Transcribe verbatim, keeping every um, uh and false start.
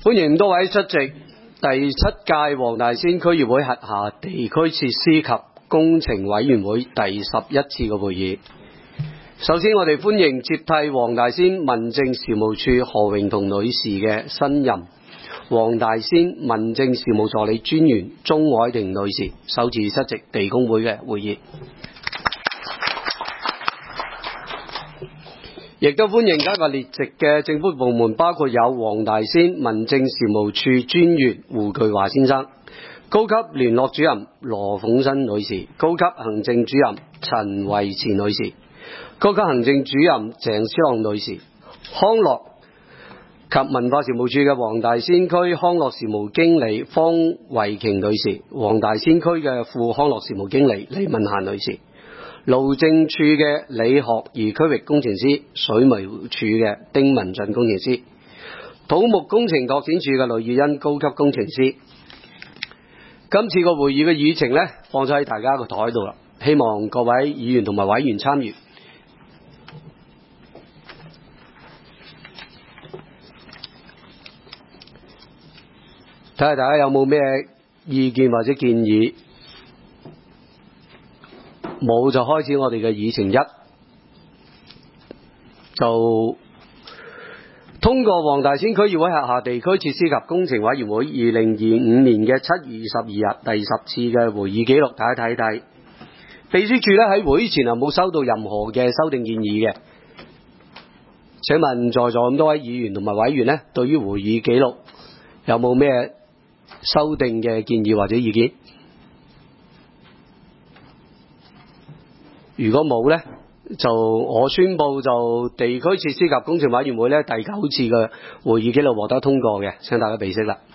歡迎多位出席第七屆黃大仙區議會轄下地區設施及工程委員會第十一次嘅會議。首先，我哋歡迎接替黃大仙民政事務處何榮彤女士嘅新任黃大仙民政事務助理專員鍾凱婷女士首次出席地工會嘅會議。亦都歡迎今日列席嘅政府部門，包括有黃大仙民政事務處專員胡巨華先生、高級聯絡主任羅鳳新女士、高級行政主任陳慧慈女士、高級行政主任鄭思朗女士、康樂及文化事務處嘅黃大仙區康樂事務經理方慧瓊女士、黃大仙區嘅副康樂事務經理李敏嫻女士、路政處嘅李學儀區域工程師、水務處嘅丁文俊工程師、土木工程拓展處嘅呂宇欣高級工程師。今次個會議嘅議程呢，放咗喺大家個台度啦，希望各位議員同埋委員參與。睇下大家有冇咩意見或者建議。冇就開始我哋嘅議程一，就通過黃大仙區議會轄下地區設施及工程委員會二零二五年嘅七月二十二日第十次嘅會議記錄，睇一睇睇。秘書處咧喺會前啊冇收到任何嘅修訂建議嘅。請問在座咁多位議員同埋委員呢，對於會議記錄有冇咩修訂嘅建議或者意見？如果冇呢，就我宣布就地區設施及工程委員會呢第九次嘅會議記錄獲得通過嘅，請大家備悉啦。